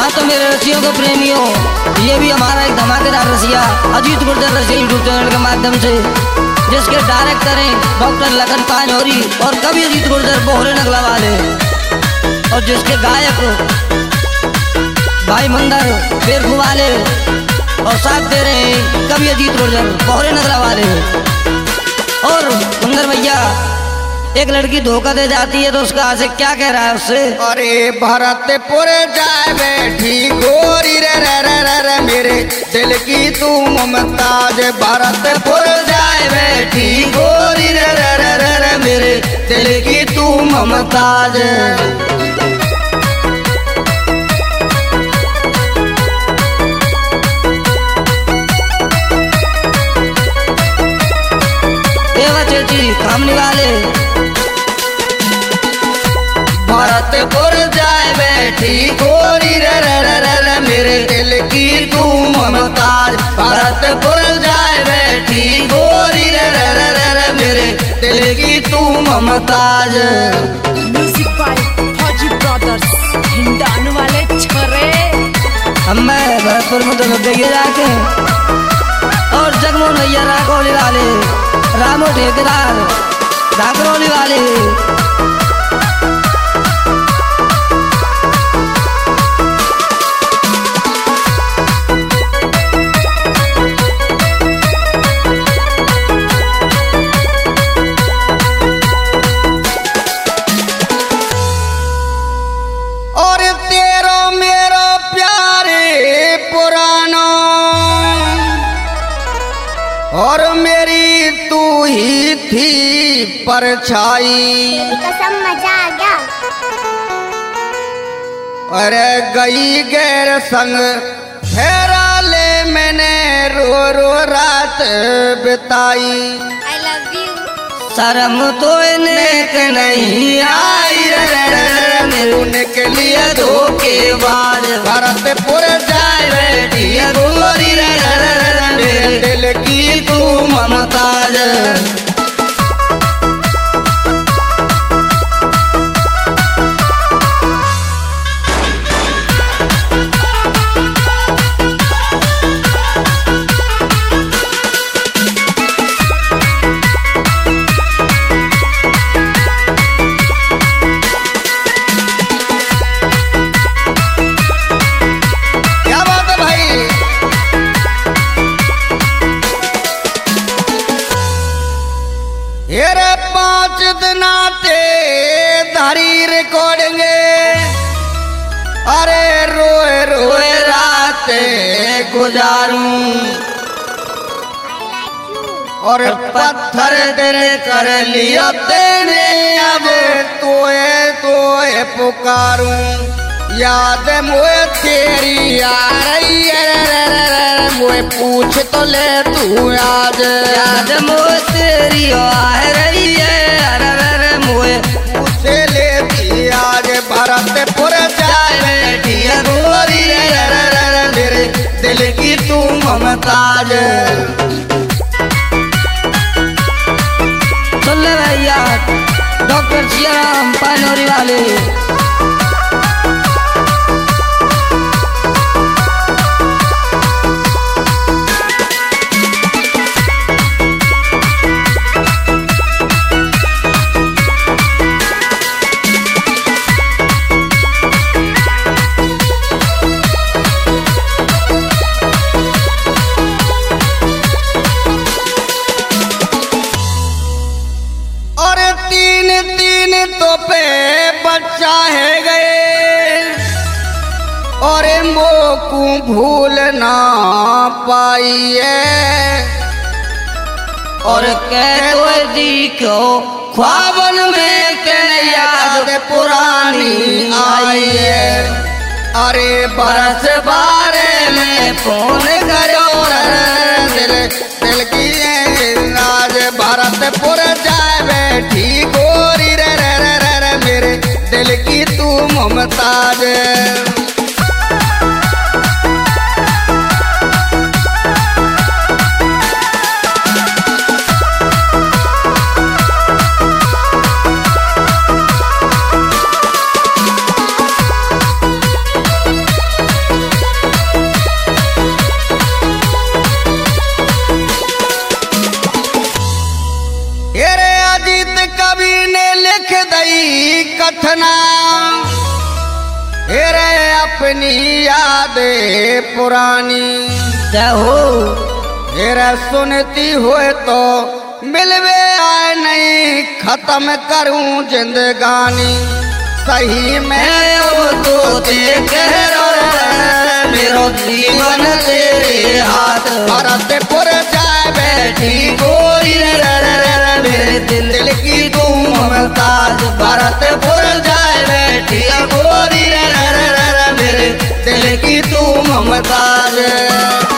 हाँ तो मेरे रसियों के प्रेमियों, ये भी हमारा एक धमाकेदार रसिया अजीत गुर्जर रसिया यूट्यूब चैनल के माध्यम से, जिसके डायरेक्टर हैं डॉक्टर लखन पांचौरी और कवि अजीत गुर्जर बोहरे नगला वाले, और जिसके गायक भाई मंदर बेरखू वाले और साथ दे रहे हैं कवि अजीत गुर्जर बोहरे नगला वाले। और मंदर भैया, एक लड़की धोखा दे जाती है तो उसका आशिक क्या कह रहा है उससे? अरे भरतपुर जाए बैठी गोरी रे रे रे रे रे मेरे दिल की तू मुमताज। भरतपुर जाए बैठी गोरी रे रे रे रे रे मेरे दिल की तू मुमताज। कामनी वाले भरतपुर जाए बैठी गोरी रे रे रे रे रे मेरे दिल की तू मुमताज। भरतपुर जाए बैठी गोरी रे रे रे रे रे मेरे दिल की तू Mumtaz. Music by Fauji brothers हिंडान वाले छरे। मैं भरतपुर में तो लग गई जाके, और जगमोहन भैया राखोली वाले, रामो ठेकेदार धाकरोली वाले। और तेरो मेरो प्यारे पुराना, और मेरी तू ही थी परछाई। कसम मजा आ गया। अरे गई गैर संग फेरा ले मैंने रो रो रात बिताई। I love you. शर्म तो नेक नहीं आई उनके लिए धोखेबाज। भरतपुर जाए बैठी गोरी रे रे रे रे मेरे दिल की तू मुमताज। हेरे 5 दिनाते धारी रिकॉर्डिंग, अरे रोए रोए रात गुजारूं। और पत्थर दिल कर लिया तेने अब तोए तोए पुकारूं। याद मुझे तेरी आ रही है, मुझे पूछ तो ले तू आज। याद मुझे तेरी आ रही है, अरे मुझे पूछ लेती आज। भरतपुर जाए बैठी गोरी रे रे रे रे मेरे दिल की तू मुमताज। सुन ले भैया, डॉक्टर सियाराम पानौरी वाले। तो पे बच्चा है गए, और मोकू भूल ना पाइए। और कह तो दिखो ख्वाबन में तेरे याद पुरानी आई है। अरे बरस बारे में फोन करो दिल दिल की राज। भरतपुर जाए बैठी गोरी रे रे रे रे रे मेरे दिल की तू मुमताज। कवि ने लिख दई कथना हेरे अपनी यादें पुरानी जय हो हेरे सुनती हुए तो मिलवे आए नहीं खत्म करूं जिंदगानी सही में अब तो कह मेरो जीवन तेरे हाथ भरतपुर जाए बैठी गोरी मेरे दिल की तू ममताज भरतपुर जाए बैठी गोरी मेरे दिल की तू ममताज